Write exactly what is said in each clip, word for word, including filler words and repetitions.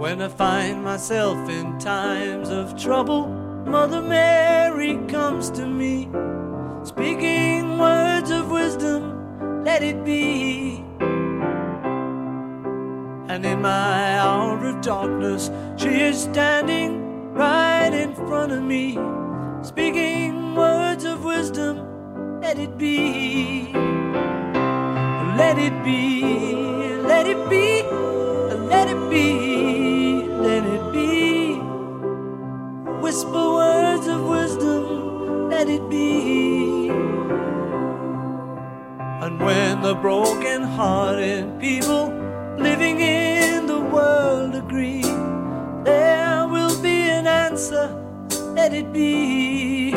When I find myself in times of trouble, Mother Mary comes to me, speaking words of wisdom, let it be. And in my hour of darkness, she is standing right in front of me, speaking words of wisdom, let it be. Let it be, let it be, let it be, let it be. Whisper words of wisdom, let it be. And when the broken-hearted people living in the world agree, there will be an answer, let it be.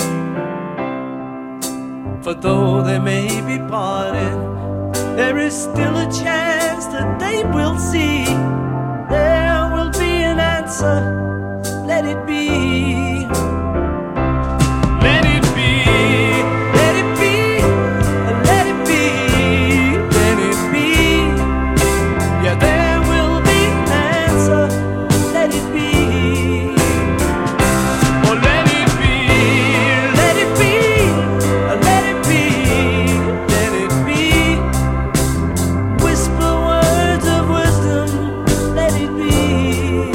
For though they may be parted, there is still a chance that they will see. There will be an answer, let it be. Let it be, let it be, let it be, let it be. Yeah, there will be an answer, let it be. Oh, let it be, let it be, let it be, let it be. Whisper words of wisdom, let it be.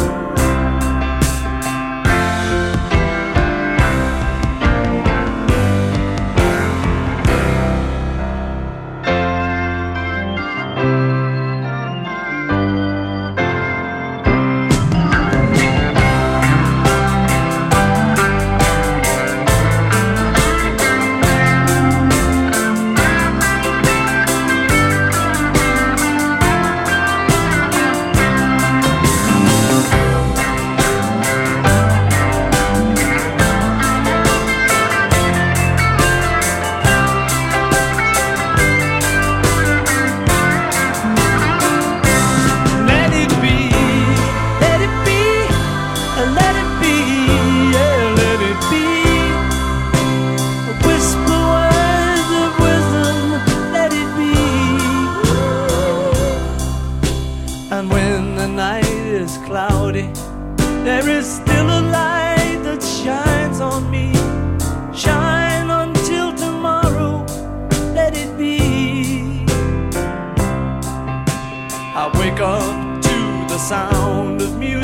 And when the night is cloudy, there is still a light that shines on me. Shine until tomorrow, let it be. I wake up to the sound of music.